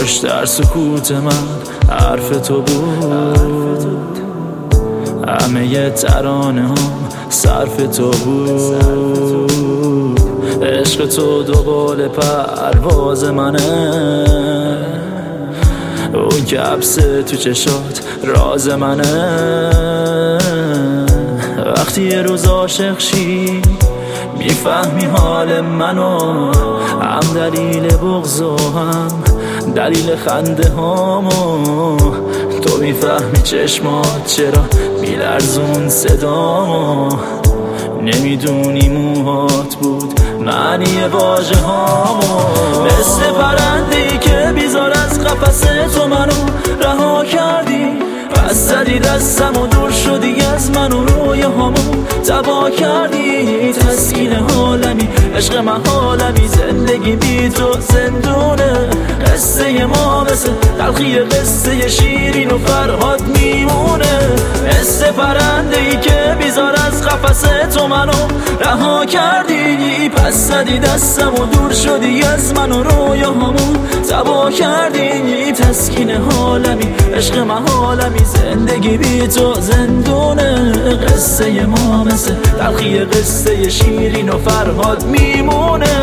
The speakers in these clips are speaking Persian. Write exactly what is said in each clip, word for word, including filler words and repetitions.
کاش در سکوت من حرف تو بود، همه ترانه هم صرف تو بود. عشق تو دوباره پرواز منه، اون که عبسه تو چشات راز منه. وقتی یه روز عاشق شی میفهمی حال منو، هم دلیل بغض و هم دلیل خنده هامو. تو میفهمی چشمات چرا میلرزون صدامو، نمیدونی موهات بود معنی واژه هامو. مثل پرنده‌ای که بیزار از قفس تو منو رها کردی، پس زدی دستم و دور شدی از من و روی هامو تبا کردی. تسکین حالمی عشق من حالمی، زندگی بی تو زندونه. قصه ما مثل تلخی قصه شیرین و فرهاد میمونه. مثل پرنده‌ای که بیزار از قفس تو منو رها کردی، پس زدی دستم و دور شدی از من و روی هامو تبا کردی. تسکین حالمی عشق من حالمی، زندگی بی تو زندونه. قصه ما مثل تلخی قصه شیرین و فرهاد میمونه.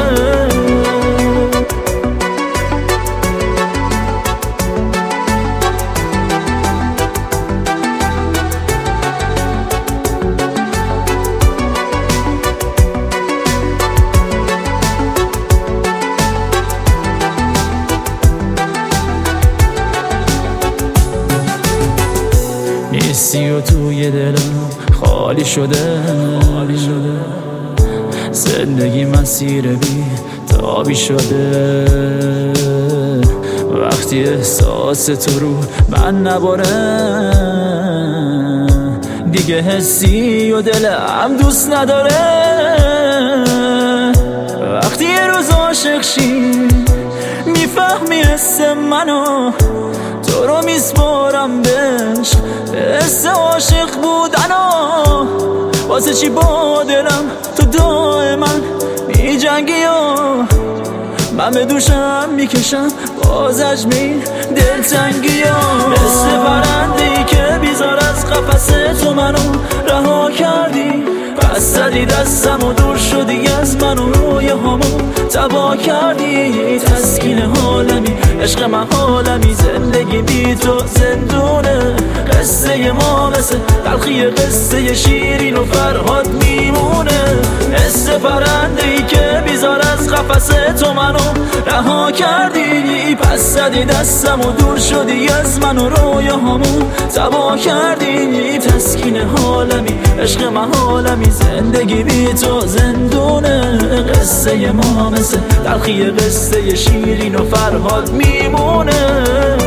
نیستی و توی دلم خالی شده، خالی شده. زندگی مسیر بی تابی شده. وقتی احساس تو رو من نباره، دیگه حسی و دلم دوست نداره. وقتی یه روز عاشق شی میفهمی حس منو، تو رو میسپارم بهش حس عاشق بودنو. واسه چی با دلم تو دائما می جنگی و من به دوشم میکشم بازش می دلتنگی و مثل پرنده‌ای که بیزار از قفس تو منو رها کردی، پس زدی دستم و دور شدی از من و روی هامو تبا کردی. تسکین حالمی عشق من حالمی، زندگی بی تو زندونه. قصه ما مثل تلخی قصه شیرین و فرهاد میمونه. مثل پرنده‌ای که بیزار از قفس تو منو رها کردی، پس زدی دستم و دور شدی از من و روی هامو تبا کردی. تسکین حالمی عشق من حالمی، زندگی بی تو زندونه. قصه ما مثل تلخی قصه شیرین و فرهاد میمونه.